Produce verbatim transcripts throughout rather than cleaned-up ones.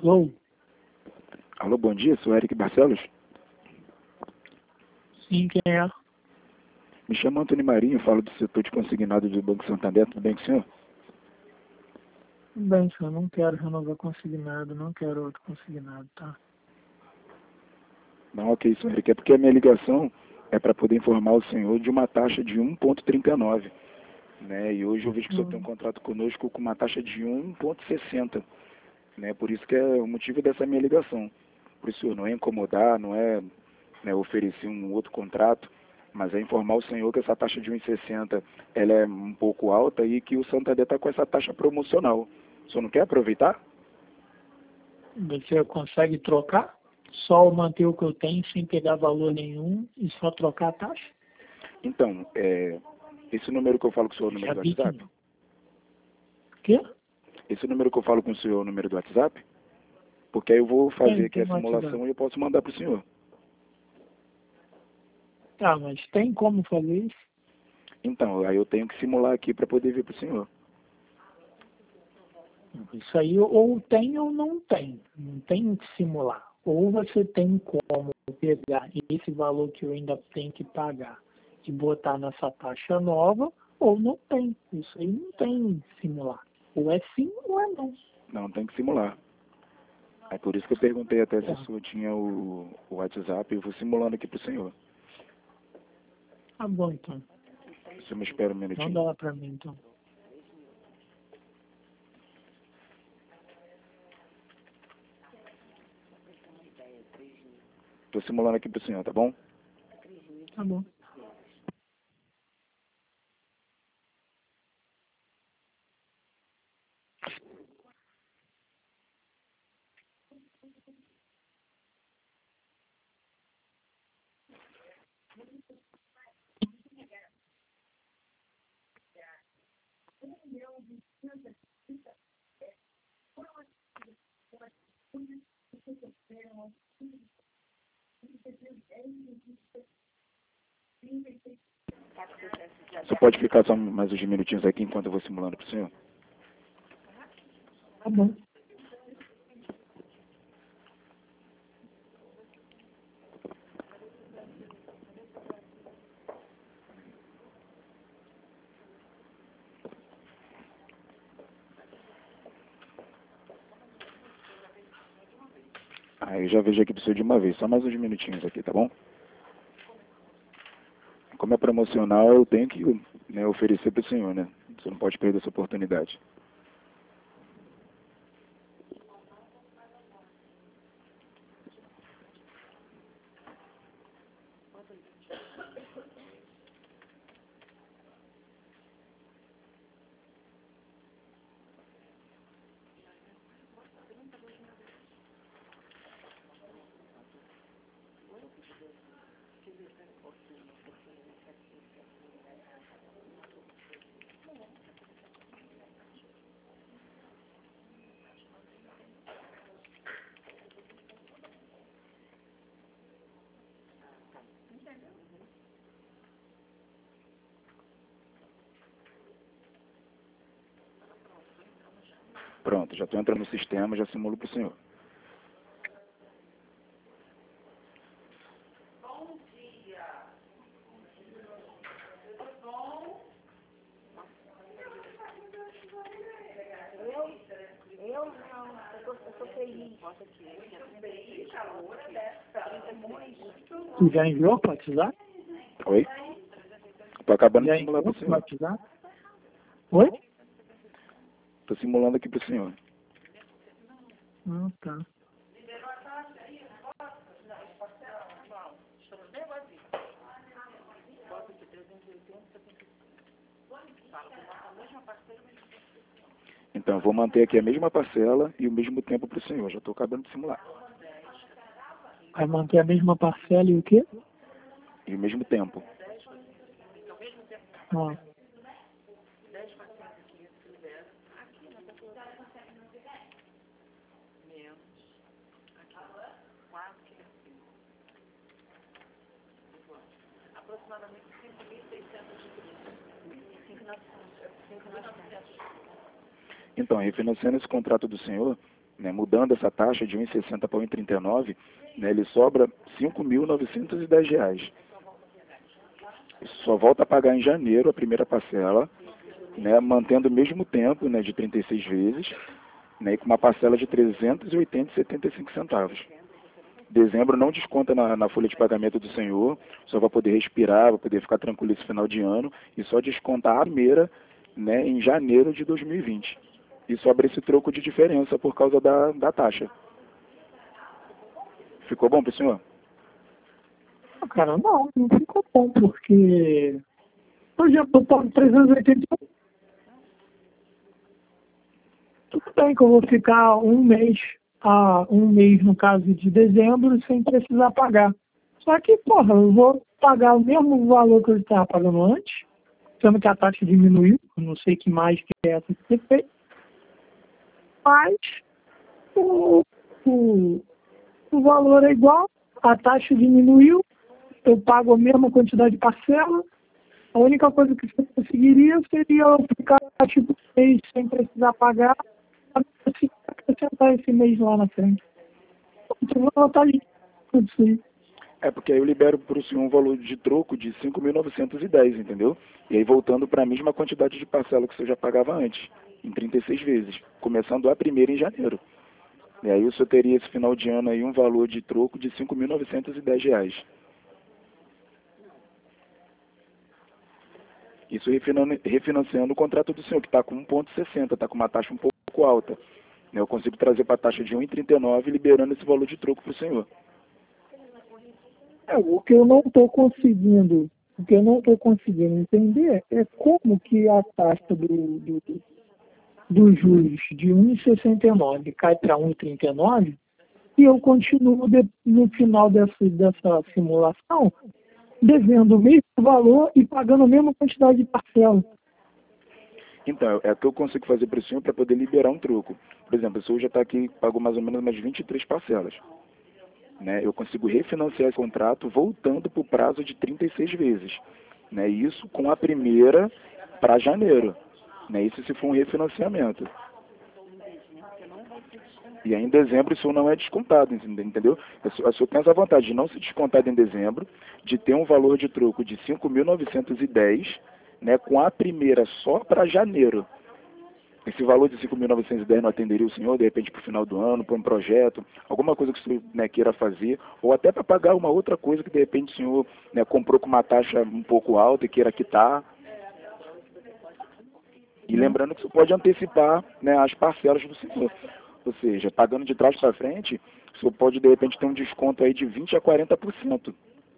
Alô? Alô, bom dia, sou Eric Barcelos. Sim, quem é? Me chamo Antônio Marinho, falo do setor de consignado do Banco Santander, tudo bem com o senhor? Bem, senhor, não quero renovar consignado, não quero outro consignado, tá? Não, ok, senhor Eric, é porque a minha ligação é para poder informar o senhor de uma taxa de um vírgula trinta e nove, né? E hoje eu vejo que o senhor tem um contrato conosco com uma taxa de um vírgula sessenta, né? Por isso que é o motivo dessa minha ligação. Por isso, senhor, não é incomodar, não é, né, oferecer um outro contrato, mas é informar o senhor que essa taxa de um vírgula sessenta ela é um pouco alta e que o Santander está com essa taxa promocional. O senhor não quer aproveitar? Você consegue trocar? Só manter o que eu tenho sem pegar valor nenhum e só trocar a taxa? Então, é, esse número que eu falo com o senhor é o número Já do vi que WhatsApp? não. O quê? Esse número que eu falo com o senhor é o número do WhatsApp? Porque aí eu vou fazer Tem, aqui tem a no WhatsApp. simulação e eu posso mandar para o senhor. Tá, mas tem como fazer isso? Então, aí eu tenho que simular aqui para poder vir para o senhor. Isso aí ou tem ou não tem. Não tem que simular. Ou você tem como pegar esse valor que eu ainda tenho que pagar e botar nessa taxa nova, ou não tem. Isso aí não tem que simular. Ou é sim ou é não. Não, tem que simular. É por isso que eu perguntei até se Tá, o senhor tinha o, o WhatsApp e eu vou simulando aqui para o senhor. tá bom então. O senhor me espera um Manda minutinho. lá pra mim então. Estou simulando aqui para o senhor, tá bom? Tá bom. Você pode ficar só mais uns minutinhos aqui enquanto eu vou simulando para o senhor? Tá bom. Aí eu já vejo aqui para o senhor de uma vez, só mais uns minutinhos aqui, tá bom? Como é promocional, eu tenho que, né, oferecer para o senhor, né? Você não pode perder essa oportunidade. Pronto, já estou entrando no sistema, já simulo para o senhor. Eu não, eu tô, eu tô feliz. Tu já enviou pro WhatsApp? Oi? Estou acabando Já de simular para enviou o pro senhor. WhatsApp? Oi? Estou simulando aqui para o senhor. Ah, tá. Então, eu vou manter aqui a mesma parcela e o mesmo tempo para o senhor. Já estou acabando de simular. Vai manter a mesma parcela e o quê? E o mesmo tempo. Ah, Então, refinanciando esse contrato do senhor, né, mudando essa taxa de um vírgula sessenta para um vírgula trinta e nove, né, ele sobra cinco mil novecentos e dez reais. Só volta a pagar em janeiro a primeira parcela, né, mantendo o mesmo tempo, né, de trinta e seis vezes, né, e com uma parcela de trezentos e oitenta vírgula setenta e cinco centavos. Dezembro não desconta na, na folha de pagamento do senhor, só vai poder respirar, vai poder ficar tranquilo esse final de ano, e só desconta a primeira, né, em janeiro de dois mil e vinte. E sobra esse troco de diferença por causa da, da taxa. Ficou bom para o senhor? Ah, cara, não, não ficou bom, porque, por exemplo, eu pago trezentos e oitenta e um. Tudo bem que eu vou ficar um mês, ah, um mês no caso de dezembro, sem precisar pagar. Só que, porra, eu vou pagar o mesmo valor que eu estava pagando antes, sendo que a taxa diminuiu, eu não sei que mais que é essa que você fez, mas o, o, o valor é igual, a taxa diminuiu, eu pago a mesma quantidade de parcela, a única coisa que você conseguiria seria eu ficar tipo um mês sem precisar pagar, para acrescentar esse mês lá na frente. Então, eu vou estar ali, tudo isso aí. É, porque aí eu libero para o senhor um valor de troco de cinco mil novecentos e dez, entendeu? E aí voltando para a mesma quantidade de parcela que o senhor já pagava antes, em trinta e seis vezes, começando a primeira em janeiro. E aí o senhor teria esse final de ano aí um valor de troco de cinco mil novecentos e dez reais. Isso refinan- refinanciando o contrato do senhor, que está com um vírgula sessenta, está com uma taxa um pouco alta. Eu consigo trazer para a taxa de um vírgula trinta e nove, liberando esse valor de troco para o senhor. É, o que eu não estou conseguindo, o que eu não estou conseguindo entender é como que a taxa do, do, dos juros de um vírgula sessenta e nove cai para um vírgula trinta e nove e eu continuo de, no final dessa, dessa simulação devendo o mesmo valor e pagando a mesma quantidade de parcela. Então, é o que eu consigo fazer para o senhor para poder liberar um troco. Por exemplo, o senhor já está aqui, pagou mais ou menos umas vinte e três parcelas. Né? Eu consigo refinanciar esse contrato voltando para o prazo de trinta e seis vezes. Né? Isso com a primeira para janeiro. Né? Isso se for um refinanciamento. E aí em dezembro isso não é descontado, entendeu? A senhor tem essa vantagem de não ser descontado em dezembro, de ter um valor de troco de cinco mil novecentos e dez, né, com a primeira só para janeiro. Esse valor de cinco mil novecentos e dez não atenderia o senhor, de repente, para o final do ano, para um projeto, alguma coisa que o senhor, né, queira fazer, ou até para pagar uma outra coisa que, de repente, o senhor, né, comprou com uma taxa um pouco alta e queira quitar. E lembrando que você pode antecipar, né, as parcelas do senhor. Ou seja, pagando de trás para frente, o senhor pode, de repente, ter um desconto aí de vinte a quarenta por cento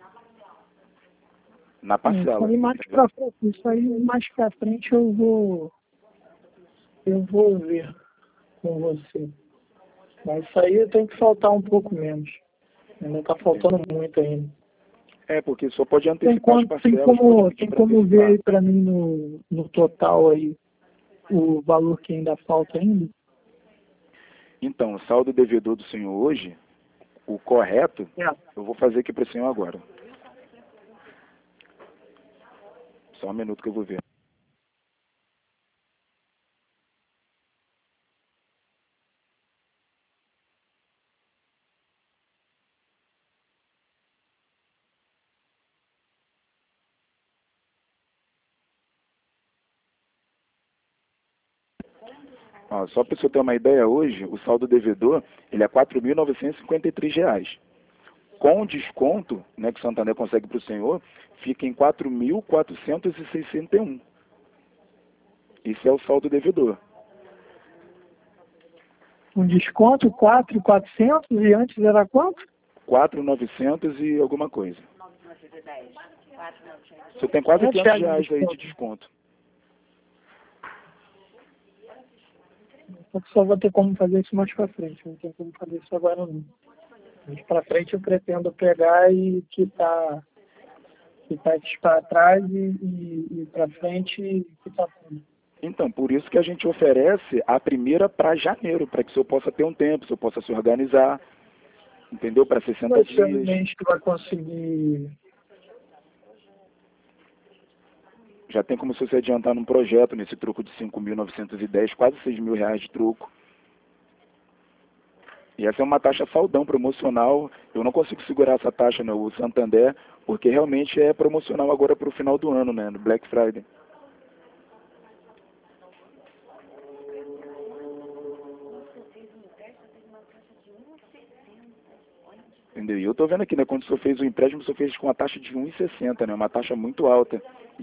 na parcela. Isso aí mais para frente, isso aí mais para frente eu vou eu vou ver com você. Mas isso aí tem que faltar um pouco menos. Ainda está faltando muito ainda. É, porque só pode Tem, antecipar quanto, as parcelas. tem como, tem pra como antecipar. ver aí para mim no, no total aí o valor que ainda falta ainda? Então, o saldo devedor do senhor hoje, o correto, É. eu vou fazer aqui para o senhor agora. Só um minuto que eu vou ver. Ó, só para o senhor ter uma ideia, hoje, o saldo devedor, ele é quatro mil novecentos e cinquenta e três reais. Com desconto, né, que o Santander consegue para o senhor, fica em quatro mil quatrocentos e sessenta e um. Esse é o saldo devedor. Um desconto quatro mil e quatrocentos e antes era quanto? quatro mil e novecentos e alguma coisa. O senhor tem quase quinhentos reais aí de desconto. Eu só vou ter como fazer isso mais para frente, não tem como fazer isso agora não. Mais para frente eu pretendo pegar e quitar, quitar isso para trás e, e, e para frente e quitar tudo. Então, por isso que a gente oferece a primeira para janeiro, para que o senhor possa ter um tempo, o senhor possa se organizar, entendeu? Para sessenta Vai ser um dias. mês que vai conseguir. Já tem como se você adiantar num projeto nesse troco de cinco mil novecentos e dez, quase seis mil reais de troco. E essa é uma taxa saldão promocional. Eu não consigo segurar essa taxa, né, o Santander, porque realmente é promocional agora para o final do ano, né, no Black Friday. Entendeu? E eu estou vendo aqui, né, quando o senhor fez o empréstimo, o senhor fez com uma taxa de um vírgula sessenta, né, uma taxa muito alta.